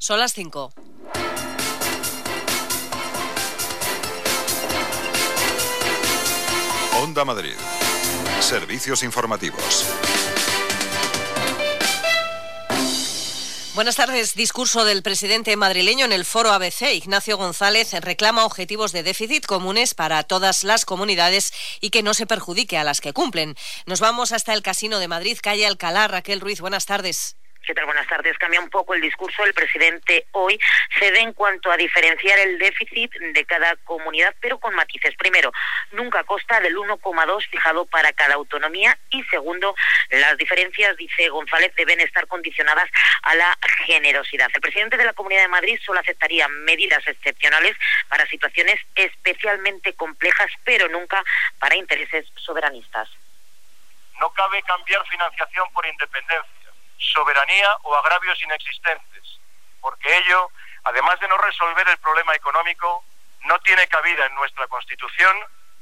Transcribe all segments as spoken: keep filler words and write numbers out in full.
Son las cinco. Onda Madrid. Servicios informativos. Buenas tardes. Discurso del presidente madrileño en el Foro A B C. Ignacio González reclama objetivos de déficit comunes para todas las comunidades y que no se perjudique a las que cumplen. Nos vamos hasta el Casino de Madrid, calle Alcalá. Raquel Ruiz, buenas tardes. ¿Qué tal? Buenas tardes. Cambia un poco el discurso. El presidente hoy cede en cuanto a diferenciar el déficit de cada comunidad, pero con matices. Primero, nunca a costa del uno coma dos fijado para cada autonomía. Y segundo, las diferencias, dice González, deben estar condicionadas a la generosidad. El presidente de la Comunidad de Madrid solo aceptaría medidas excepcionales para situaciones especialmente complejas, pero nunca para intereses soberanistas. No cabe cambiar financiación por independencia, soberanía o agravios inexistentes, porque ello, además de no resolver el problema económico, no tiene cabida en nuestra Constitución,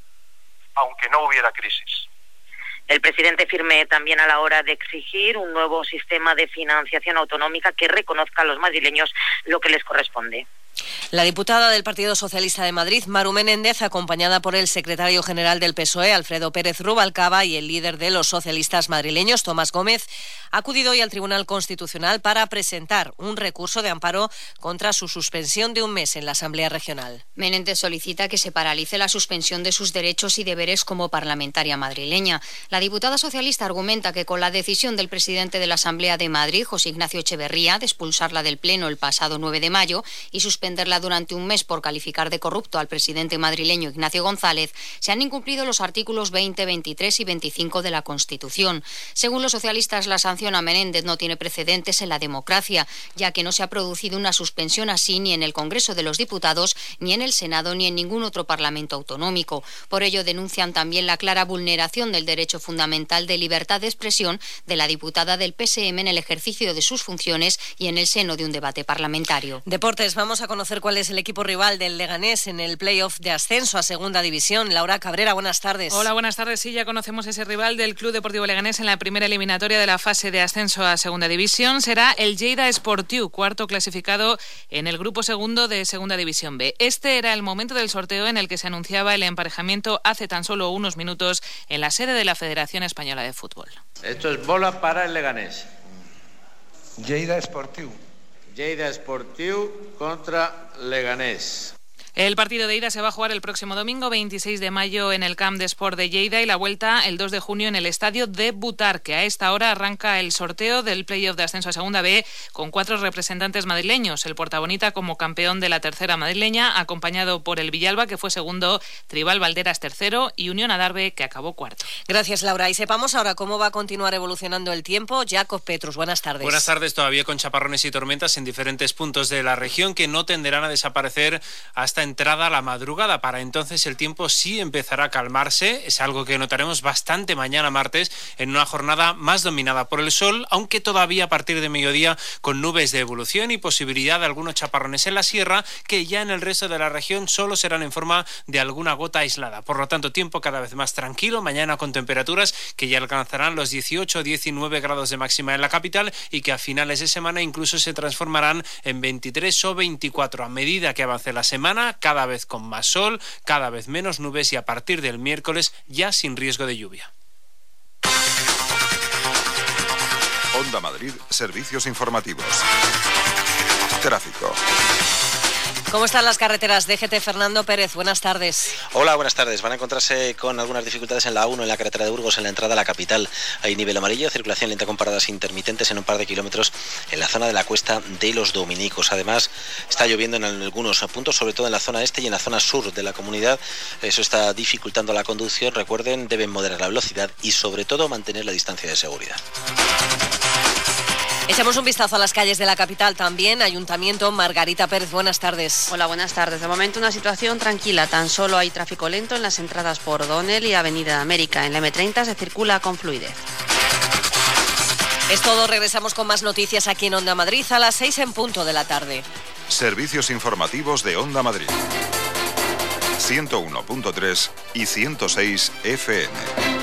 aunque no hubiera crisis. El presidente firme también a la hora de exigir un nuevo sistema de financiación autonómica que reconozca a los madrileños lo que les corresponde. La diputada del Partido Socialista de Madrid, Maru Menéndez, acompañada por el secretario general del P S O E, Alfredo Pérez Rubalcaba, y el líder de los socialistas madrileños, Tomás Gómez, ha acudido hoy al Tribunal Constitucional para presentar un recurso de amparo contra su suspensión de un mes en la Asamblea Regional. Menéndez solicita que se paralice la suspensión de sus derechos y deberes como parlamentaria madrileña. La diputada socialista argumenta que con la decisión del presidente de la Asamblea de Madrid, José Ignacio Echeverría, de expulsarla del Pleno el pasado nueve de mayo y suspenderla durante un mes por calificar de corrupto al presidente madrileño Ignacio González, se han incumplido los artículos veinte, veintitrés y veinticinco de la Constitución. Según los socialistas, la sanción a Menéndez no tiene precedentes en la democracia, ya que no se ha producido una suspensión así ni en el Congreso de los Diputados, ni en el Senado, ni en ningún otro parlamento autonómico. Por ello, denuncian también la clara vulneración del derecho fundamental de libertad de expresión de la diputada del P S M en el ejercicio de sus funciones y en el seno de un debate parlamentario. Deportes, vamos a conocer cuál es el equipo rival del Leganés en el playoff de ascenso a Segunda División. Laura Cabrera, buenas tardes. Hola, buenas tardes. Sí, ya conocemos ese rival del Club Deportivo Leganés en la primera eliminatoria de la fase de ascenso a Segunda División. Será el Lleida Esportiu, cuarto clasificado en el grupo segundo de Segunda División B. Este era el momento del sorteo en el que se anunciaba el emparejamiento hace tan solo unos minutos en la sede de la Federación Española de Fútbol. Esto es bola para el Leganés. Lleida Esportiu. Lleida Esportiu contra Leganés. El partido de ida se va a jugar el próximo domingo veintiséis de mayo en el Camp de Sport de Lleida y la vuelta el dos de junio en el estadio de Butarque. A esta hora arranca el sorteo del playoff de ascenso a Segunda B con cuatro representantes madrileños. El Portabonita como campeón de la tercera madrileña, acompañado por el Villalba, que fue segundo, Tribal Valderas tercero y Unión Adarve, que acabó cuarto. Gracias, Laura. Y sepamos ahora cómo va a continuar evolucionando el tiempo. Jacob Petrus, buenas tardes. Buenas tardes, todavía con chaparrones y tormentas en diferentes puntos de la región que no tenderán a desaparecer hasta entrada a la madrugada. Para entonces el tiempo sí empezará a calmarse, es algo que notaremos bastante mañana martes en una jornada más dominada por el sol, aunque todavía a partir de mediodía con nubes de evolución y posibilidad de algunos chaparrones en la sierra, que ya en el resto de la región solo serán en forma de alguna gota aislada. Por lo tanto, tiempo cada vez más tranquilo, mañana con temperaturas que ya alcanzarán los dieciocho o diecinueve grados de máxima en la capital y que a finales de semana incluso se transformarán en veintitrés o veinticuatro. A medida que avance la semana, cada vez con más sol, cada vez menos nubes y a partir del miércoles ya sin riesgo de lluvia. Onda Madrid, servicios informativos. Tráfico. ¿Cómo están las carreteras? D G T, Fernando Pérez, buenas tardes. Hola, buenas tardes. Van a encontrarse con algunas dificultades en la A uno, en la carretera de Burgos, en la entrada a la capital. Hay nivel amarillo, circulación lenta con paradas intermitentes en un par de kilómetros en la zona de la Cuesta de los Dominicos. Además, está lloviendo en algunos puntos, sobre todo en la zona este y en la zona sur de la comunidad. Eso está dificultando la conducción. Recuerden, deben moderar la velocidad y sobre todo mantener la distancia de seguridad. Echamos un vistazo a las calles de la capital también. Ayuntamiento, Margarita Pérez, buenas tardes. Hola, buenas tardes. De momento una situación tranquila. Tan solo hay tráfico lento en las entradas por O'Donnell y Avenida América. En la eme treinta se circula con fluidez. Es todo. Regresamos con más noticias aquí en Onda Madrid a las seis en punto de la tarde. Servicios informativos de Onda Madrid. ciento uno punto tres y ciento seis F M.